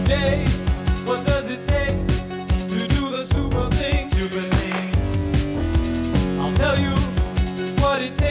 day. What does it take to do the super thing? Super thing. I'll tell you what it takes.